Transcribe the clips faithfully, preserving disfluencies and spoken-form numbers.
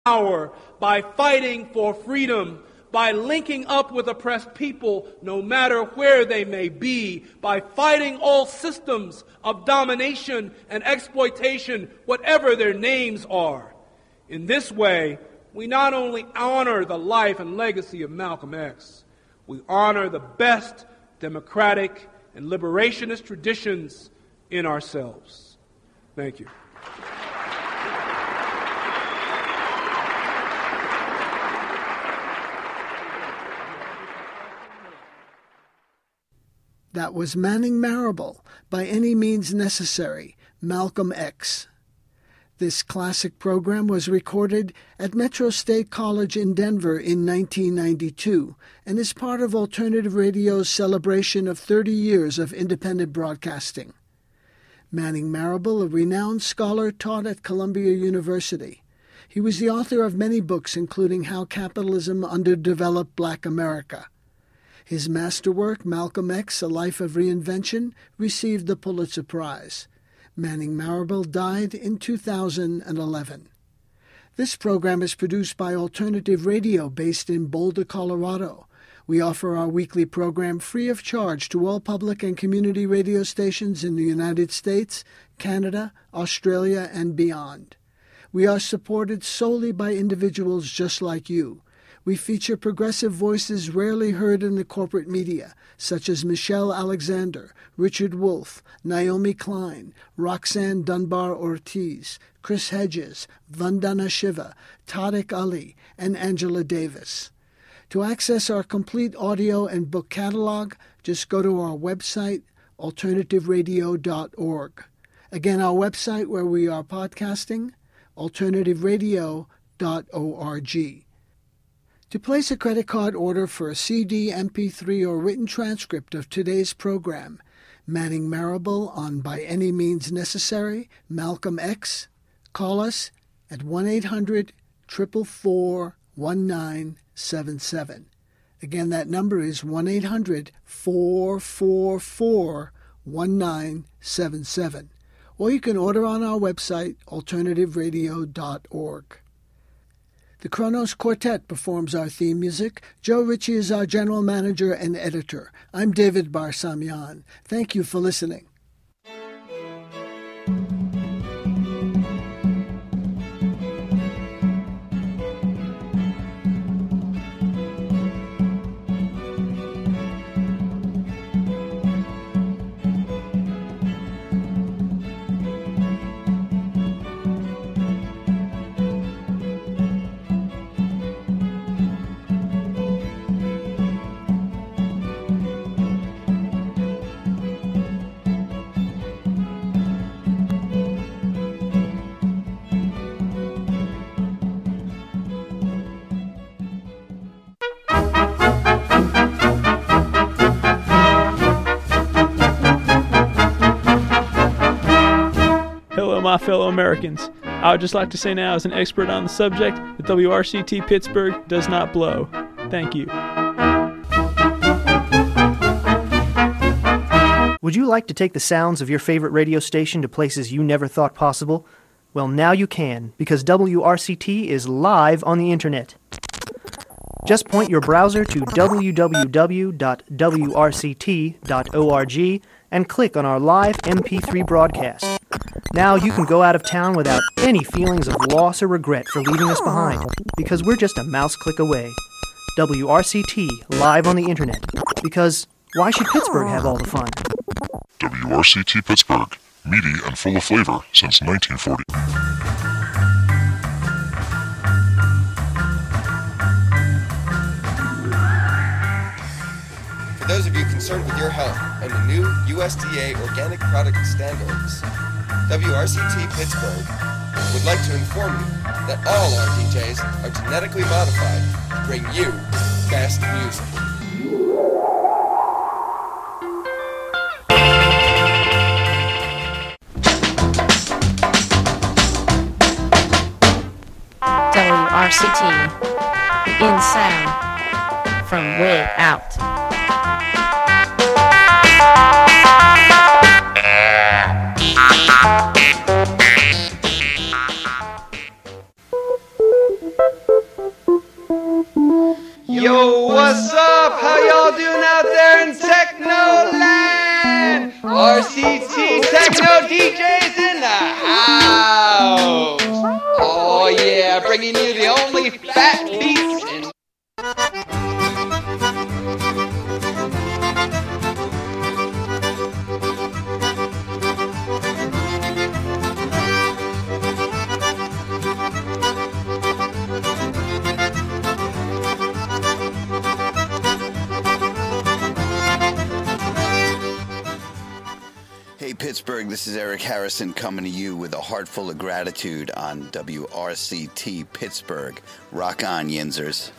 power, by fighting for freedom, by linking up with oppressed people, no matter where they may be, by fighting all systems of domination and exploitation, whatever their names are. In this way, we not only honor the life and legacy of Malcolm X, we honor the best democratic and liberationist traditions in ourselves. Thank you. That was Manning Marable, By Any Means Necessary, Malcolm X. This classic program was recorded at Metro State College in Denver in nineteen ninety-two and is part of Alternative Radio's celebration of thirty years of independent broadcasting. Manning Marable, a renowned scholar, taught at Columbia University. He was the author of many books, including How Capitalism Underdeveloped Black America. His masterwork, Malcolm X, A Life of Reinvention, received the Pulitzer Prize. Manning Marable died in two thousand eleven. This program is produced by Alternative Radio based in Boulder, Colorado. We offer our weekly program free of charge to all public and community radio stations in the United States, Canada, Australia, and beyond. We are supported solely by individuals just like you. We feature progressive voices rarely heard in the corporate media, such as Michelle Alexander, Richard Wolff, Naomi Klein, Roxanne Dunbar-Ortiz, Chris Hedges, Vandana Shiva, Tariq Ali, and Angela Davis. To access our complete audio and book catalog, just go to our website, alternative radio dot org. Again, our website where we are podcasting, alternative radio dot org. To place a credit card order for a C D, M P three, or written transcript of today's program, Manning Marable on By Any Means Necessary, Malcolm X, call us at one eight hundred, four four four, one nine seven seven. Again, that number is one eight hundred, four four four, one nine seven seven. Or you can order on our website, alternative radio dot org. The Kronos Quartet performs our theme music. Joe Ritchie is our general manager and editor. I'm David Barsamian. Thank you for listening. My fellow Americans, I would just like to say now, as an expert on the subject, that W R C T Pittsburgh does not blow. Thank you. Would you like to take the sounds of your favorite radio station to places you never thought possible? Well, now you can, because W R C T is live on the internet. Just point your browser to w w w dot w r c t dot org and click on our live M P three broadcast. Now you can go out of town without any feelings of loss or regret for leaving us behind, because we're just a mouse click away. W R C T, live on the internet, because why should Pittsburgh have all the fun? W R C T Pittsburgh, meaty and full of flavor since nineteen forty. For those of you concerned with your health and the new U S D A organic product standards, W R C T Pittsburgh would like to inform you that all our D Js are genetically modified to bring you best music. W R C T, the in sound from way out. Yo, what's up? How y'all doing out there in Technoland? R C T Techno D Js in the house. Oh yeah, bringing you the only fat beats in... Hey Pittsburgh, this is Eric Harrison coming to you with a heart full of gratitude on W R C T Pittsburgh. Rock on, Yinzers.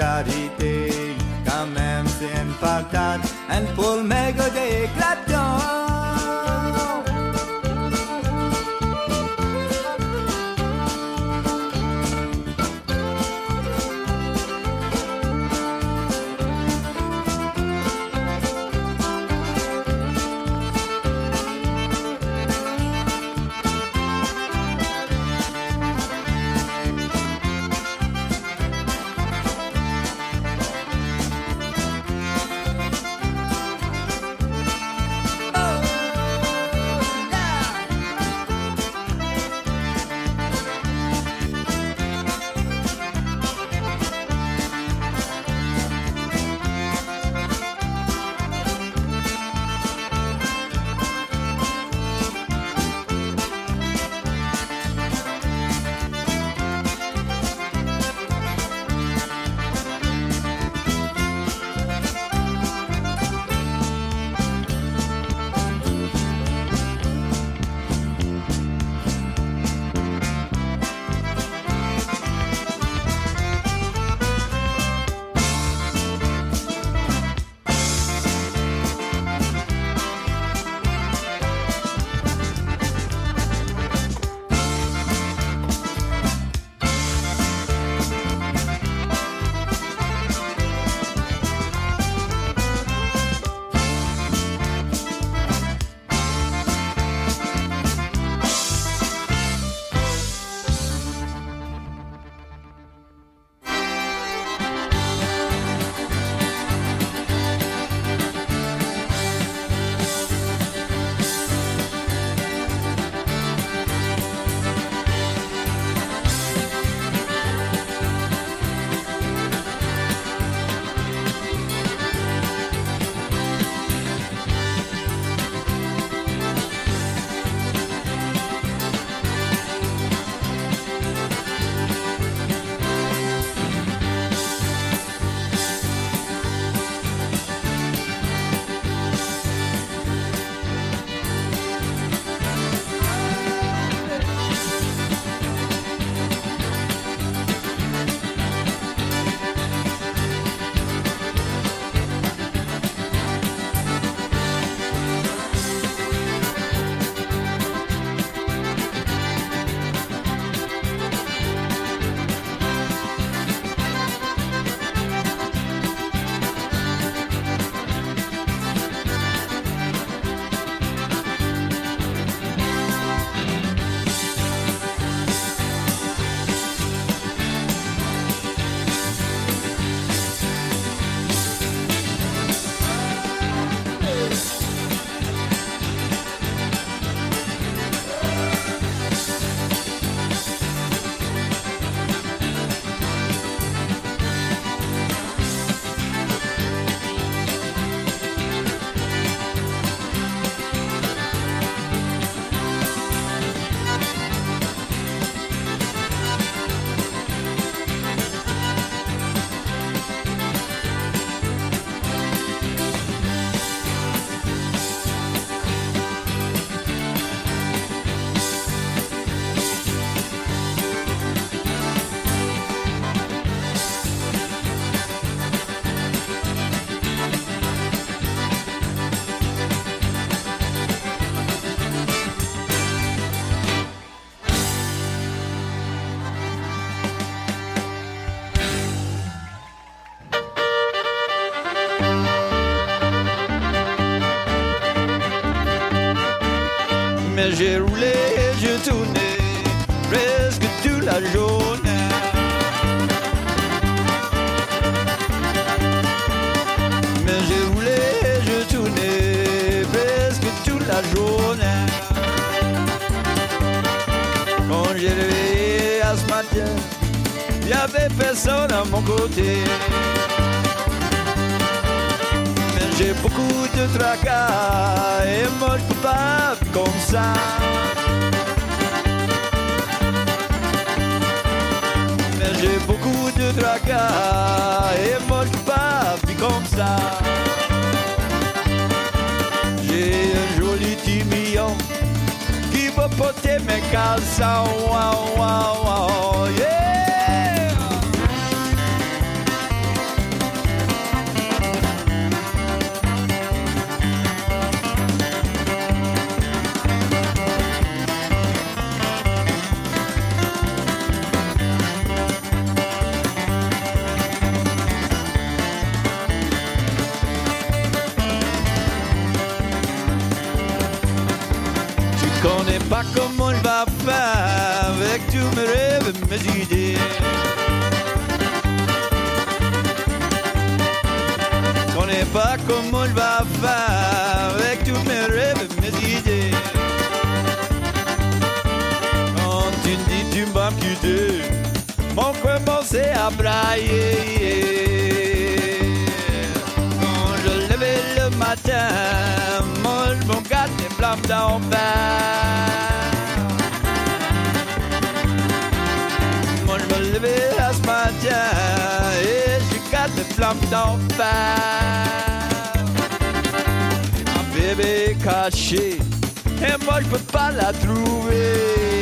charité, quand même c'est important, un pour méga d'éclatant. mais j'ai roulé, j'ai tourné presque toute la journée. Mais j'ai roulé, j'ai tourné presque toute la journée. Quand j'ai réveillé à ce matin, il n'y avait personne à mon côté. J'ai beaucoup de tracas et moi je peux pas vivre comme ça. Mais j'ai beaucoup de tracas et moi je peux pas vivre comme ça. J'ai un joli petit million qui va porter mes caleçons. Wow, wow, wow, yeah. pas comment je vais faire avec tous mes rêves et mes idées. Quand tu me dis tu vas me quitter, mon cœur commençait à brailler. Quand je levais le matin, moi je me gâte des flammes d'enfer. Moi je me levais à ce matin et je gâte des flammes d'enfer. Un bébé caché et moi je peux pas la trouver.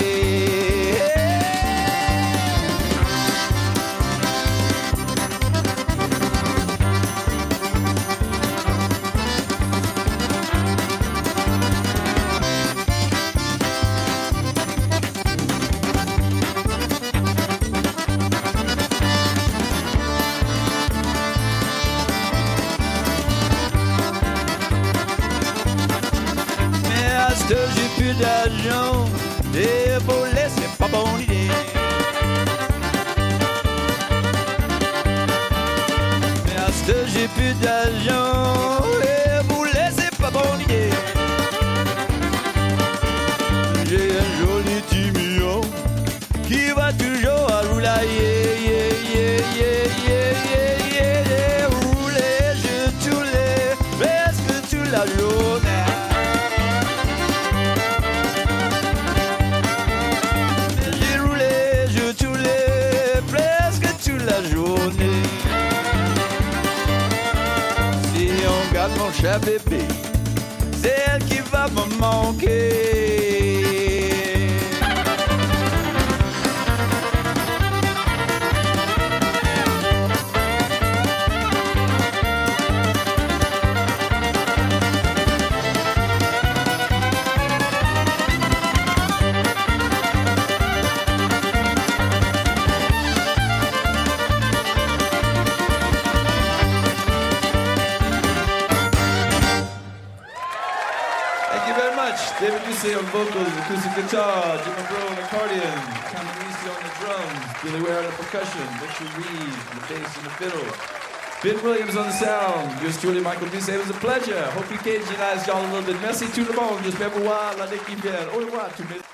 J'ai plus d'argent et voler c'est pas bonne idée. Mais à ce que j'ai plus d'argent et voler c'est pas bonne idée. J'ai un joli petit million qui va toujours à rouler, yeah, yeah, yeah, yeah, yeah, yeah, yeah. Rouler, je toulais presque toute la journée. La journée. Si on garde mon chat bébé, c'est elle qui va me manquer. David Ducey on vocals, acoustic guitar, Jim Monroe on accordion, Tommy Reese on the drums, Billy Ware on the percussion, Richard Reed on the bass and the fiddle, Ben Williams on the sound, yours truly Michael Ducey. It was a pleasure. Hope you cajunized y'all a little bit. Merci tout le monde. J'espère vous voir l'année qui vient. Au revoir tout le monde.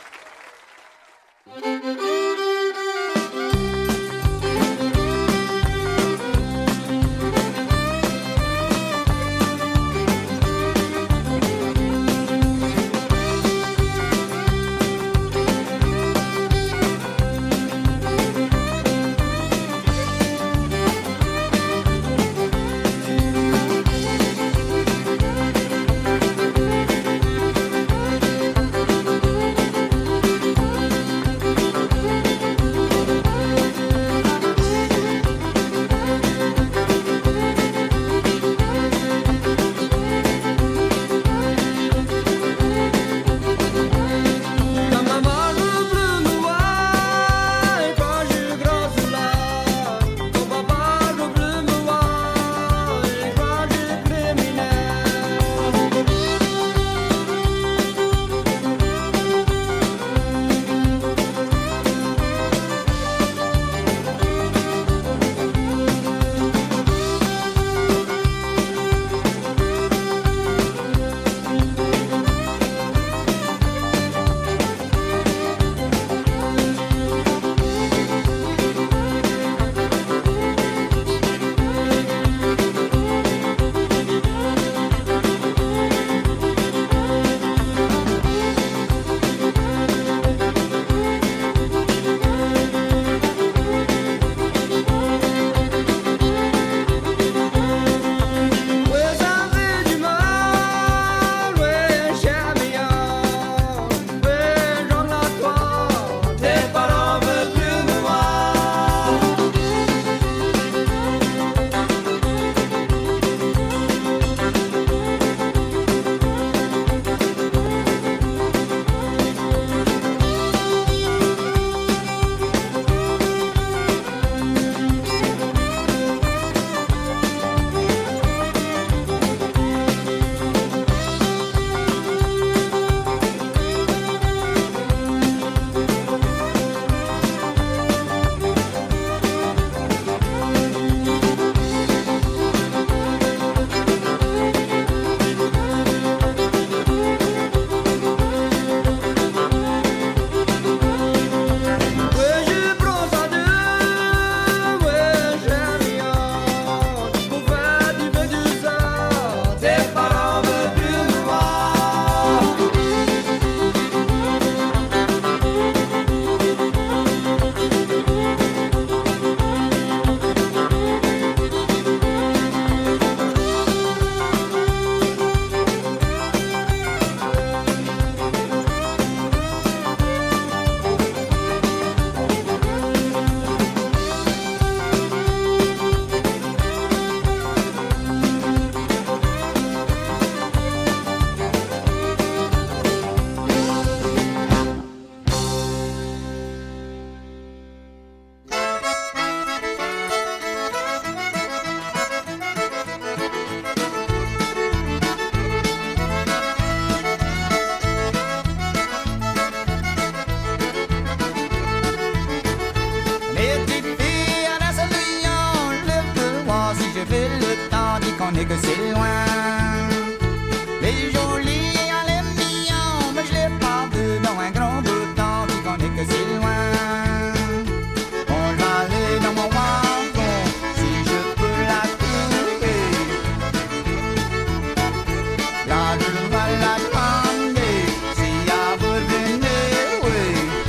je fais le temps, dis qu'on est que c'est loin. Les jolis en les mignons, mais je les pas vu dans un grand beau temps, dis qu'on est que c'est loin. On va aller dans mon wagon, si je peux la trouver. Là je vais la demander, si elle veut venir, oui.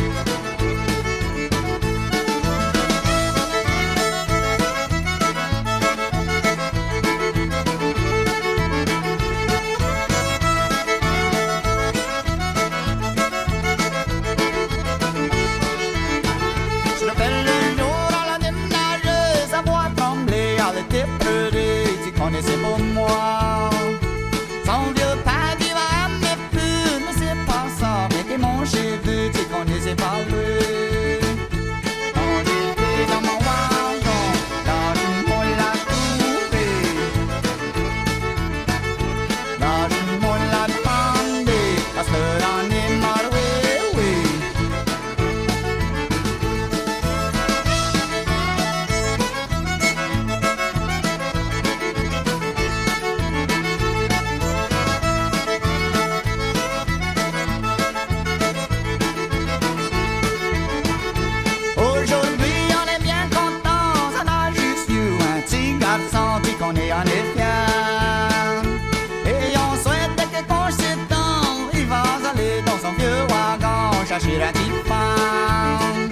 Je l'appelle le jour à la déménageuse, sa voix tremblait, elle était pleurée, tu connaissais pour moi. Son vieux père qui va aimer plus, mais c'est pas ça, mais t'es mon cheveu, tu connaissais pas lui. On était dans mon wagon, là je m'en l'a trouvé. Là je m'en l'a demandé, parce que l'on est marre, oui, oui. Aujourd'hui on est bien content, ça n'a juste eu un petit garçon, dit qu'on est en est fier. Et on souhaite que quand c'est temps, il va aller dans son vieux wagon, chercher la petite femme.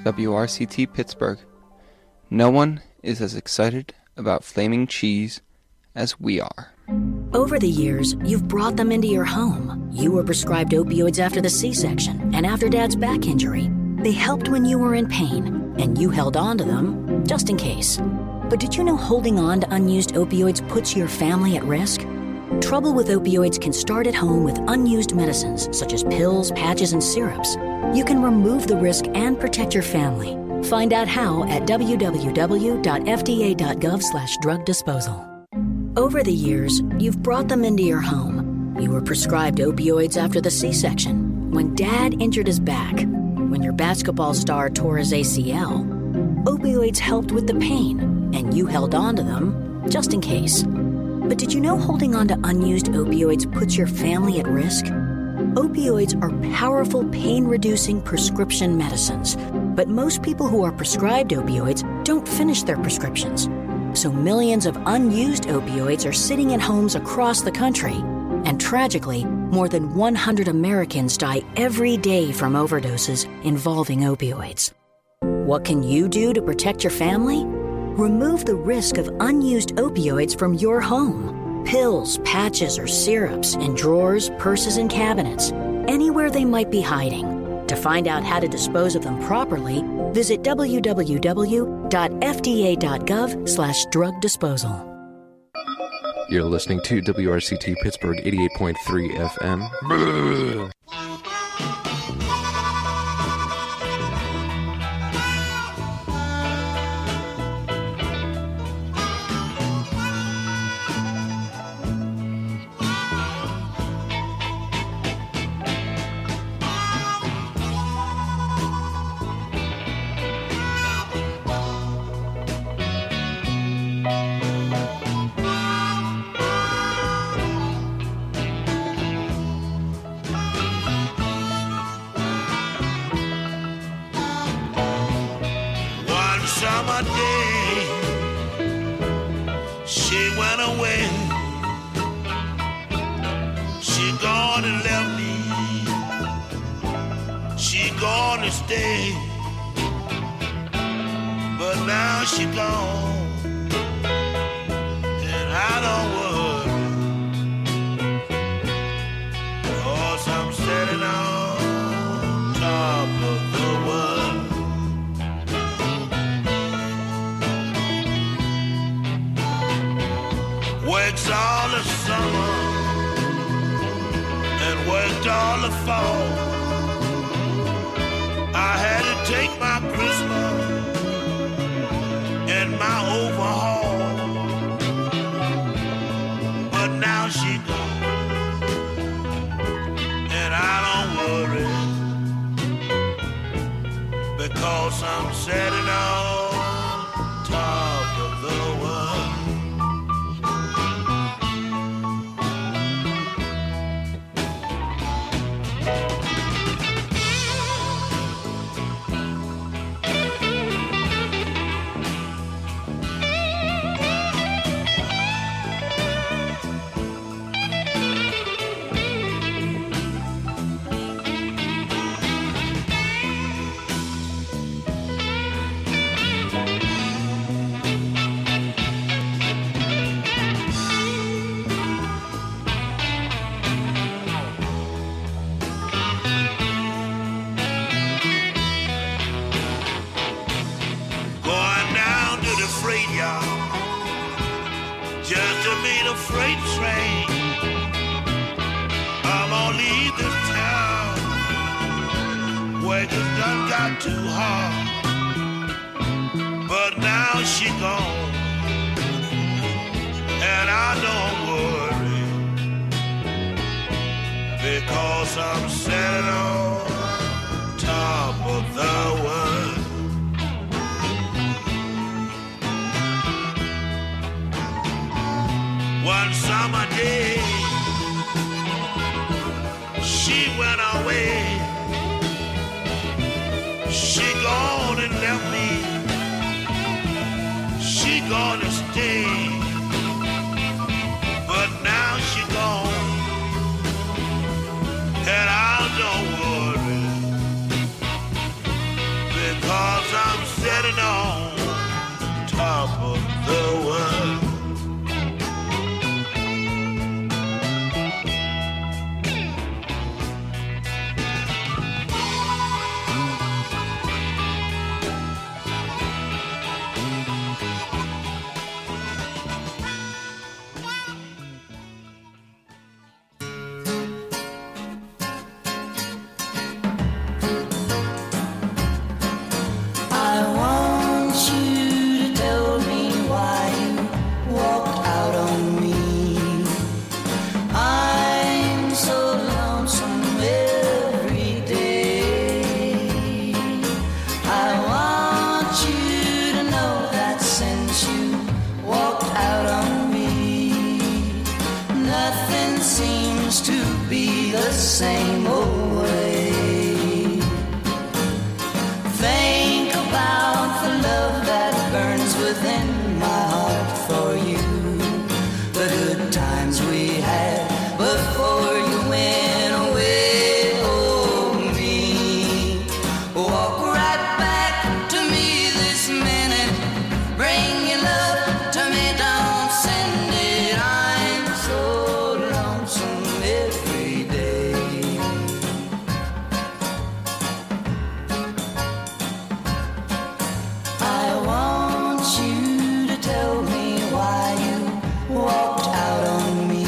W R C T Pittsburgh. No one is as excited about flaming cheese as we are. Over the years, you've brought them into your home. You were prescribed opioids after the C-section and after Dad's back injury. They helped when you were in pain, and you held on to them just in case. But did you know holding on to unused opioids puts your family at risk? Trouble with opioids can start at home with unused medicines, such as pills, patches, and syrups. You can remove the risk and protect your family. Find out how at w w w dot f d a dot gov slash drug disposal. Over the years, you've brought them into your home. You were prescribed opioids after the C-section, when Dad injured his back, when your basketball star tore his A C L. Opioids helped with the pain, and you held on to them just in case. But did you know holding on to unused opioids puts your family at risk? Opioids are powerful pain-reducing prescription medicines, but most people who are prescribed opioids don't finish their prescriptions. So millions of unused opioids are sitting in homes across the country. And tragically, more than one hundred Americans die every day from overdoses involving opioids. What can you do to protect your family? Remove the risk of unused opioids from your home. Pills, patches, or syrups in drawers, purses, and cabinets, anywhere they might be hiding. To find out how to dispose of them properly, visit w w w dot f d a dot gov slash drug disposal. You're listening to W R C T Pittsburgh eighty-eight point three F M. summer day, she went away. She gone and left me. She gone to stay, but now she gone, and I don't worry, 'cause I'm sitting on top of the world. Works all the summer and worked all the fall. I had to take my Christmas and my overhaul, but now she gone, and I don't worry, because I'm sitting on top of the world. Just to meet a freight train, I'm gonna leave this town where it just done got too hard. But now she gone, and I don't worry, because I'm sitting on top of the world. One summer day, she went away. She gone and left me. She gonna stay, but now she gone, and I don't worry, because seems to be the same old way. Think about the love that burns within my heart for you. The good times we had before you went away. Oh, me. Walk right back to me this minute. Bring your love to me, don't send it. I'm so lonesome every day. I want you to tell me why you walked out on me.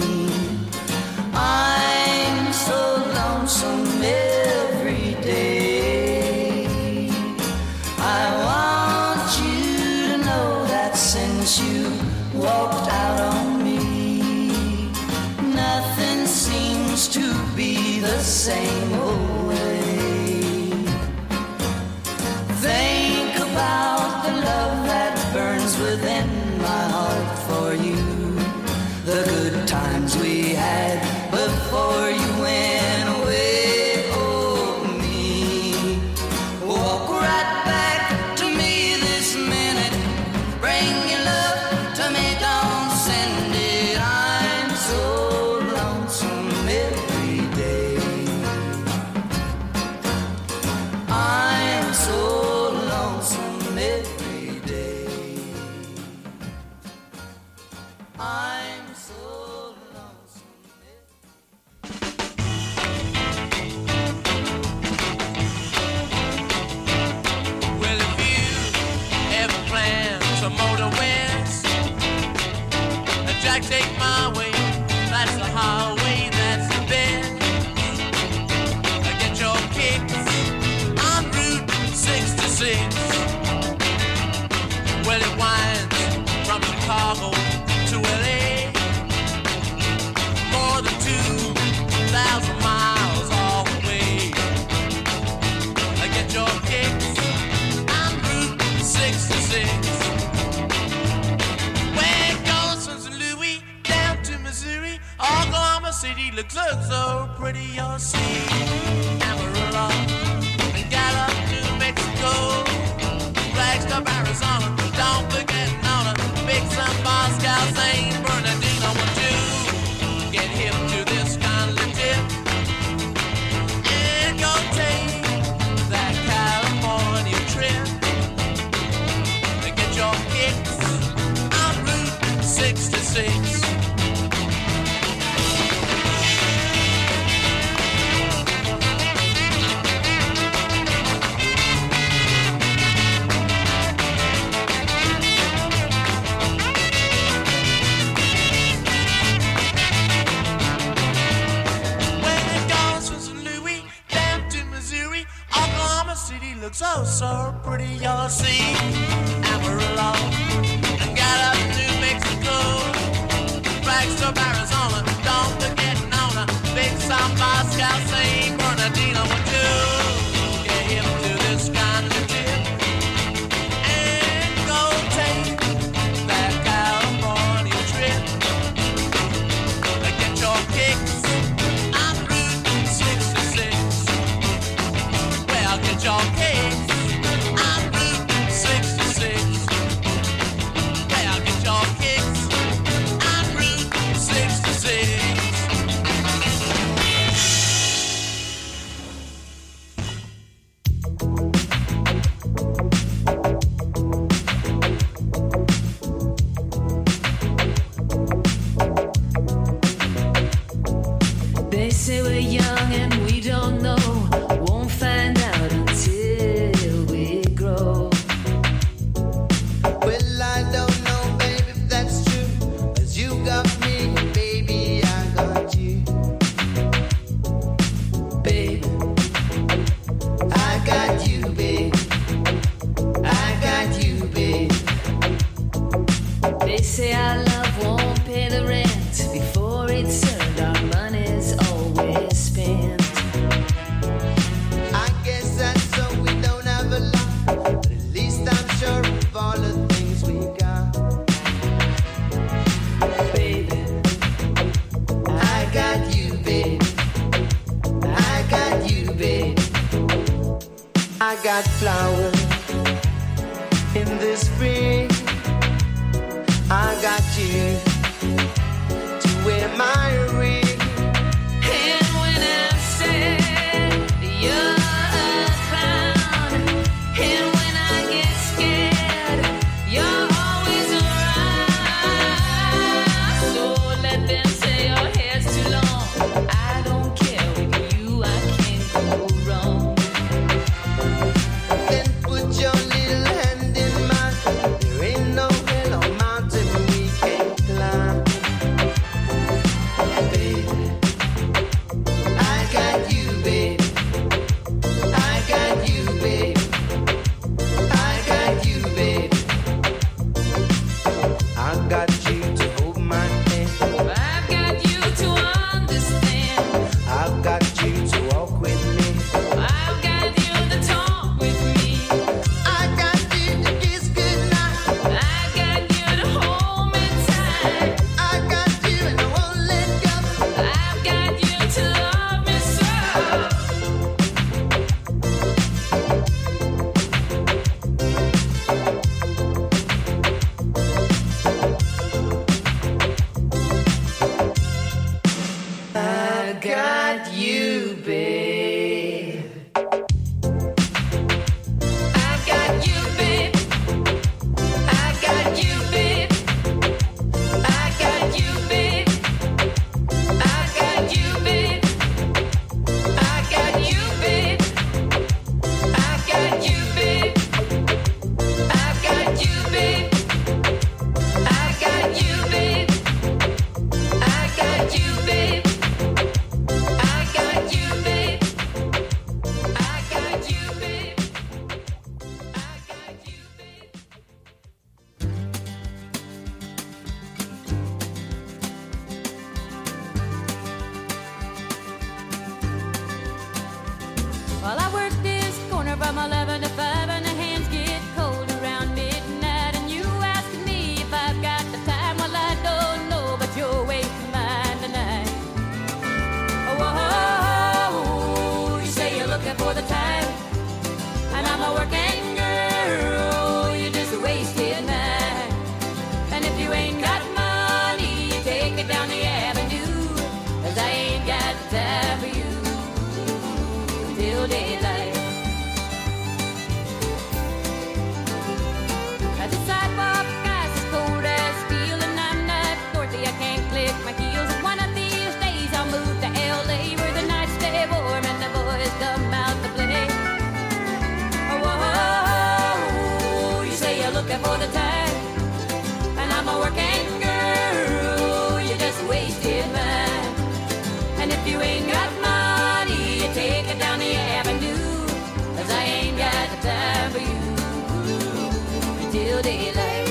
I'm so lonesome every day. I want you to know that since you walked out on me, nothing seems to be the same old way. Think about the love that burns within my heart for you. The good times we had before you went away. Oh, me. Walk right back to me this minute. Bring your love to me, don't send it. I'm so lonesome every day. I'm so lonesome every day. I'm so lonesome. Well, if you ever plan to motor west, Jack, take my way. That's the highway, that's the best. Get your kicks on Route sixty-six. Well, it winds from Chicago to L A, more than two thousand miles all the way. Get your kicks on Route sixty-six. Where it goes from Saint Louis down to Missouri, Oklahoma City looks, looks so pretty. You'll see Amarillo and Gallup, New Mexico, Flagstaff, Arizona. Don't forget Nona, Big Sun, Moscow, Saint Bernardino. Want you get hip to this kind of tip and go take that California trip. Get your kicks on Route sixty-six. Looks so, so pretty, you'll see Amarillo and Gallup, New Mexico, Flagstaff, Arizona. Don't forget Nona, Big Sun, Moscow, Saint Bernardino. Want you get hip to this kind of tip and go take that California trip. Get your kicks on Route sixty-six. Well, get your kicks. They say we're young and we don't know, won't find out until we grow. Well, I don't know, baby, if that's true. As you got me, baby, I got you. Babe, I got you, babe. I got you, babe. They say our love won't pay the rent before it's earned. Our money's always spent. I guess that's so we don't have a lot, but at least I'm sure of all the things we got. Baby, I got you. I got flowers in the spring. I got you to wear my ring. And when I'm sad, you're a clown. And when I get scared, you're always around. So let them say your hair's too long. I don't care, with you I can't go wrong. Then put your little hand in mine. There ain't no hill or mountain we can't climb. And baby, I got you, baby. I got you, baby. I got you, baby. I got you to hold my hand. I've got you to understand. I've got you to walk with me. I've got you to talk with me. I got you to kiss goodnight. I got you to hold me tight. I got you and I won't let go. I've got you to love me so. I got you, babe. I got you, babe. I got you, babe. I got you, babe. I got you, babe. I got you, babe. I got you, babe. I got you, babe. I got you, babe. I got you, babe. I got you, babe. I got you, babe. I got you, babe. Well, I work this corner from eleven to five, and the hands get cold around midnight. And you asking me if I've got the time? Well, I don't know, but you're wasting mine tonight. Oh, you say you're looking for the time, and I'm a working girl. You just wasted mine. And if you ain't got money, you take it down the avenue, 'cause I ain't got time for you till daylight. As the sidewalk ice is cold as steel, and I'm not Dorothy, I can't click my heels. And one of these days I'll move to L A, where the nights stay warm and the boys come out to play. Oh, oh, you say you're looking for the time, and I'm a working girl. You just wasted mine. And if you ain't got money, you take it down the avenue, 'cause I ain't got the time for you till daylight.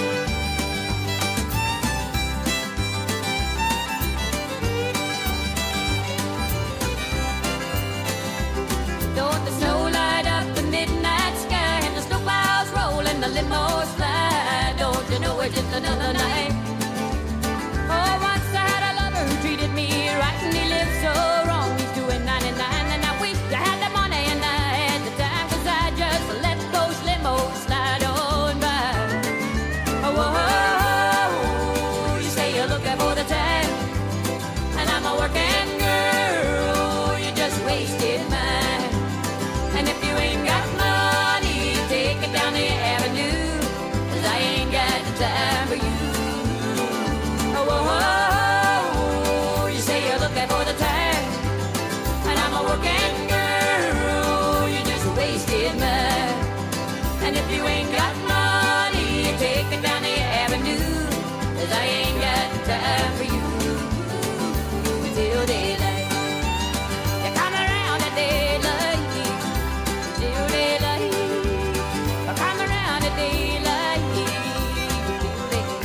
Don't the snow light up the midnight sky, and the snow clouds roll and the limos fly? Don't you know it's just another night? Oh, once I had a lover who treated me right, and he lived so wrong. He's doing ninety-nine, and I wish I had the money and I had the time, 'cause I just let those limos slide on by. Oh, oh, oh, you say you're looking for the time, and I'm a working girl. You just wasted mine. And if you ain't got money, take it down the avenue, 'cause I ain't got the time for you. Oh, oh, oh, you say you're looking for the time, and I'm a working girl. You just wasted mine. And if you ain't got money, take it down the avenue, 'cause I ain't got the time for you till daylight. You come around at daylight, till daylight. You come around at daylight, till daylight.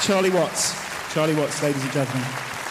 Charlie Watts. Charlie Watts, ladies and gentlemen.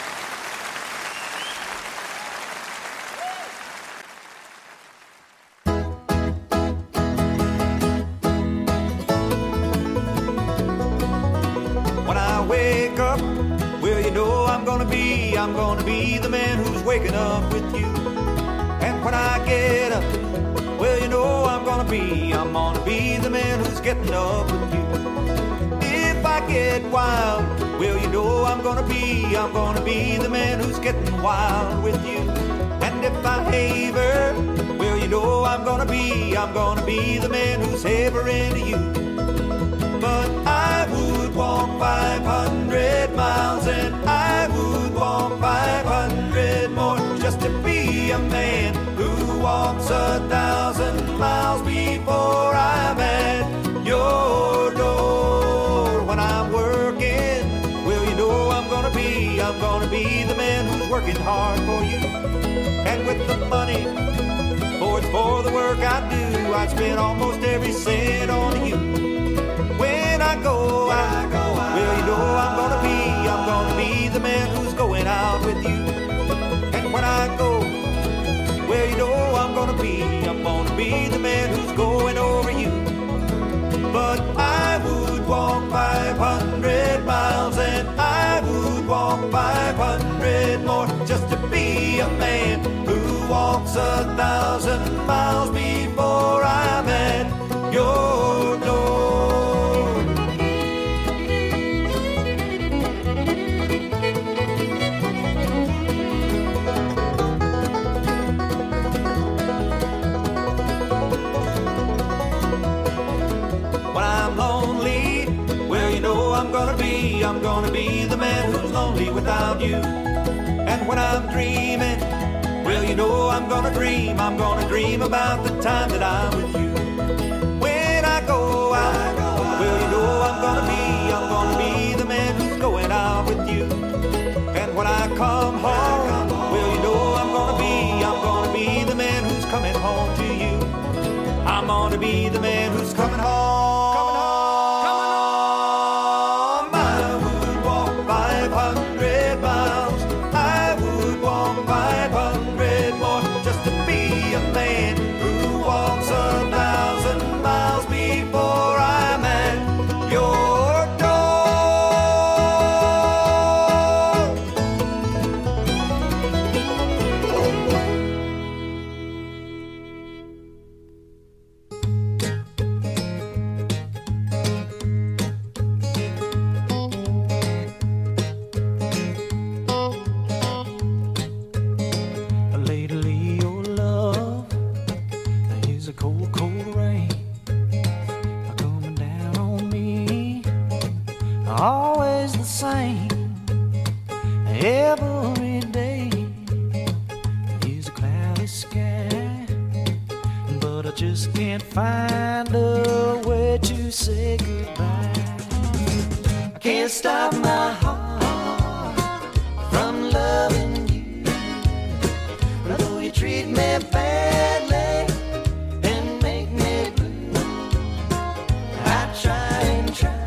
When I wake up, well, you know I'm gonna be, I'm gonna be the man who's waking up with you. And when I get up, well, you know I'm gonna be, I'm gonna be the man who's getting up with you. If I get wild, well, you know I'm gonna be, I'm gonna be the man who's getting wild with you. And if I haver, well, you know I'm gonna be, I'm gonna be the man who's havering to you. But I would walk five hundred miles and I would walk five hundred more just to be a man who walks a thousand miles before I'm at your door. When I'm working, well, you know I'm gonna be, I'm gonna be the man who's working hard for you. And with the money, for it's for the work I do, I'd spend almost every cent on you. When I go out, well, you know I'm gonna be, I'm gonna be the man who's going out with you. And when I go, well, you know I'm gonna be, I'm gonna be the man who's going over you. But I would walk five hundred miles and I would walk five hundred more just to be a man who walks a thousand miles before I'm at your door. I'm gonna be, I'm gonna be the man who's lonely without you. And when I'm dreaming, well, you know I'm gonna dream, I'm gonna dream about the time that I'm with you. When I go out, well, you know I'm gonna be, I'm gonna be the man who's going out with you. And when I come home, well, you know I'm gonna be, I'm gonna be the man who's coming home to you. I'm gonna be the man who's coming home. Coming home. Walks a thousand miles before I'm at your always the same every day. There's a cloudy sky, but I just can't find a way to say goodbye. I can't stop my heart from loving you, although you treat me badly and make me blue. I try and try,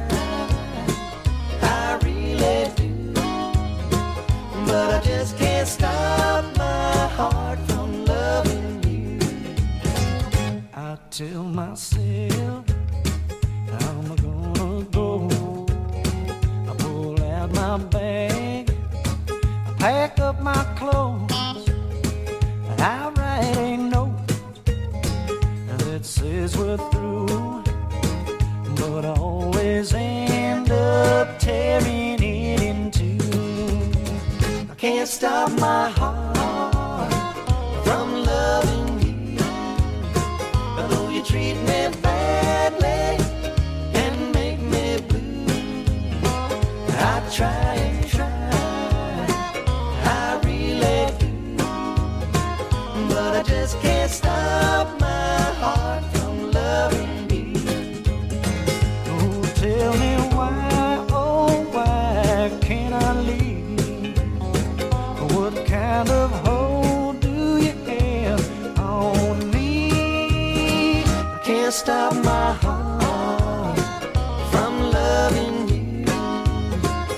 but I just can't stop my heart from loving you. I tell myself I'm gonna go. I pull out my bag, I pack up my clothes, I write a note that says we're through, but I always end up tearing it in two. Can't stop my heart from loving you, although you treat me badly and make me blue. I try and try, I really do, but I just can't stop my heart from loving you. Oh, tell me why, oh why can't I leave? What kind of hold do you have on me? I can't stop my heart from loving you,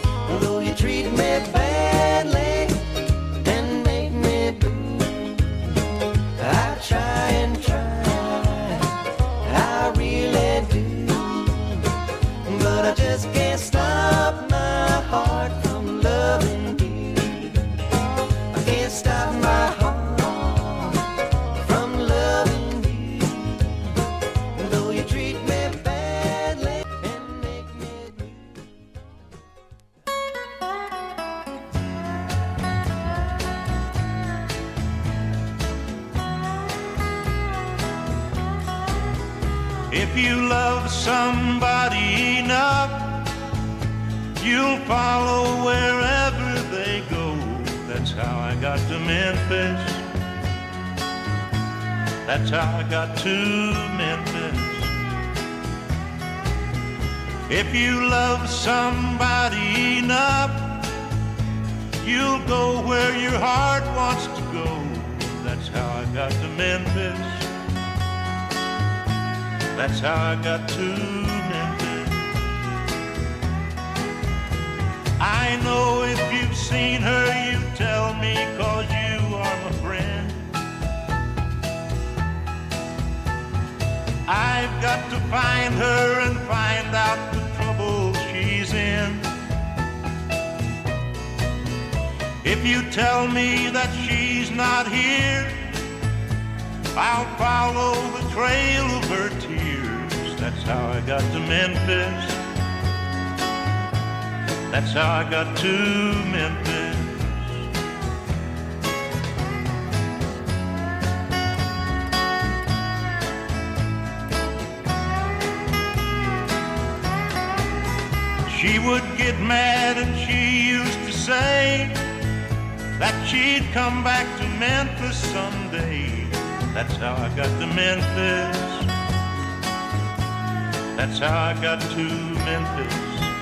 If you love somebody enough, you'll follow wherever they go. That's how I got to Memphis. That's how I got to Memphis. If you love somebody enough, you'll go where your heart wants to go. That's how I got to Memphis. That's how I got to Memphis. I know if you've seen her, you tell me, 'cause you are my friend. I've got to find her and find out the trouble she's in. If you tell me that she's not here, I'll follow the trail of her tears. That's how I got to Memphis. That's how I got to Memphis. She would get mad and she used to say that she'd come back to Memphis someday. That's how I got to Memphis. That's how I got to Memphis.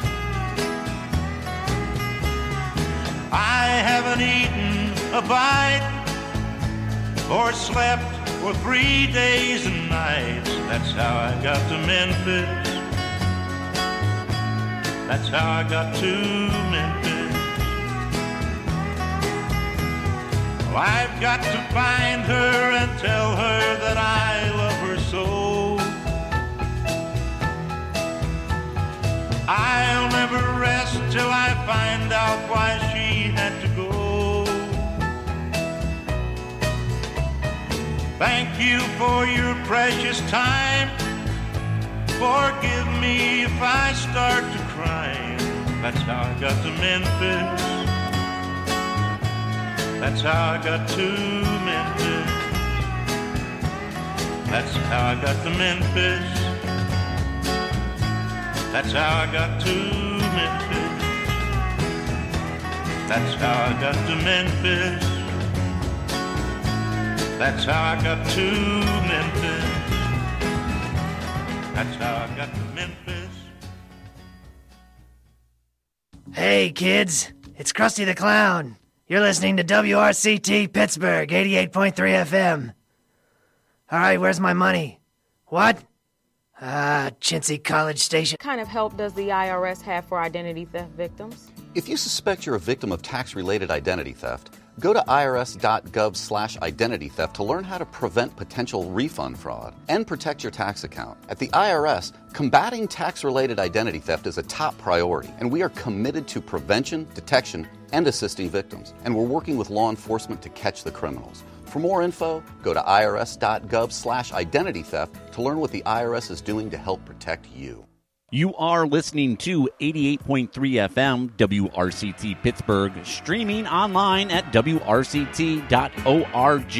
I haven't eaten a bite or slept for three days and nights. That's how I got to Memphis. That's how I got to Memphis. Well, I've got to find her and tell her that I love her so. I'll never rest till I find out why she had to go. Thank you for your precious time. Forgive me if I start to cry. That's how I got to Memphis. That's how I got to Memphis. That's how I got to Memphis. That's how I got to Memphis. That's how I got to Memphis. That's how I got to Memphis. That's how I got to Memphis. Hey, kids. It's Krusty the Clown. You're listening to W R C T Pittsburgh, eighty-eight point three F M. All right, where's my money? What? Ah, chintzy College Station. What kind of help does the I R S have for identity theft victims? If you suspect you're a victim of tax-related identity theft, go to irs.gov slash identity theft to learn how to prevent potential refund fraud and protect your tax account. At the I R S, combating tax-related identity theft is a top priority, and we are committed to prevention, detection, and assisting victims. And we're working with law enforcement to catch the criminals. For more info, go to irs.gov slash identity theft to learn what the I R S is doing to help protect you. You are listening to eighty-eight point three F M W R C T Pittsburgh, streaming online at W R C T dot org.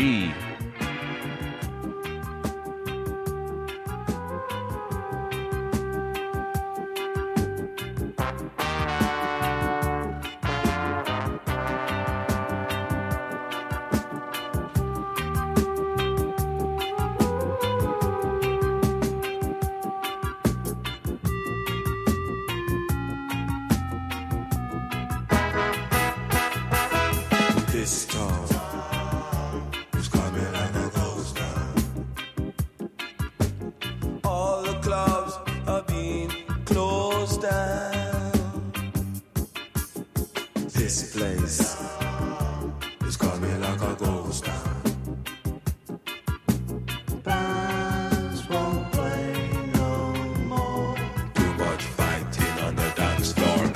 This storm is coming like a ghost town. All the clubs are being closed down. This place is coming like a ghost town. Bands won't play no more. Too much fighting on the dance floor.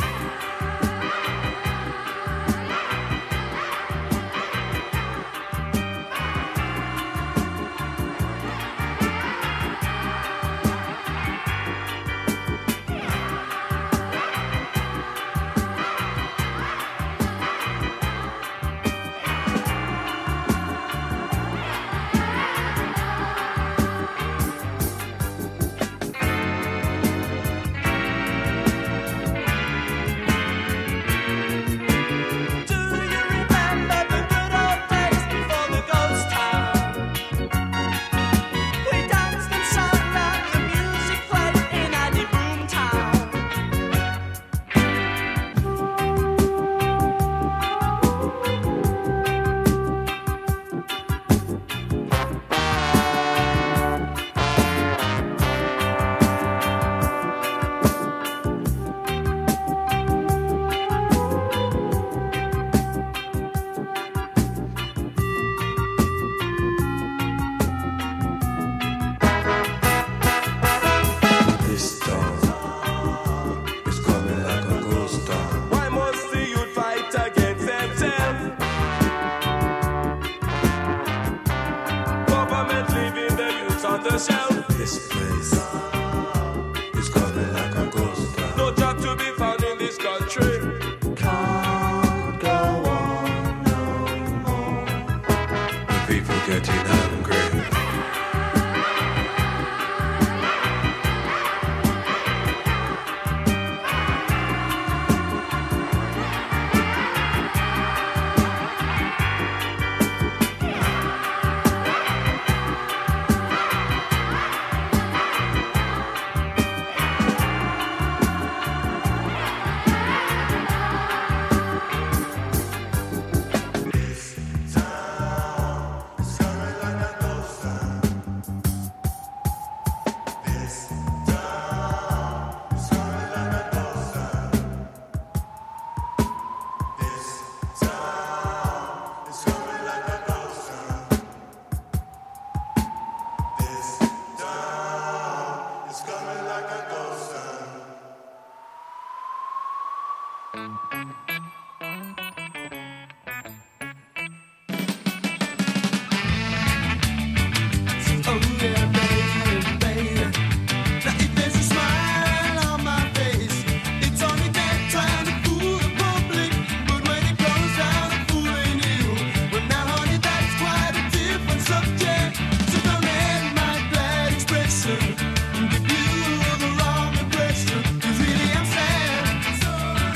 government leaving the youths on the shelf. This place is coming like a ghost town. No job to be found in this country. Can't go on no more. The people getting hungry.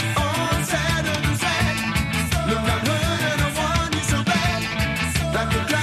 Like a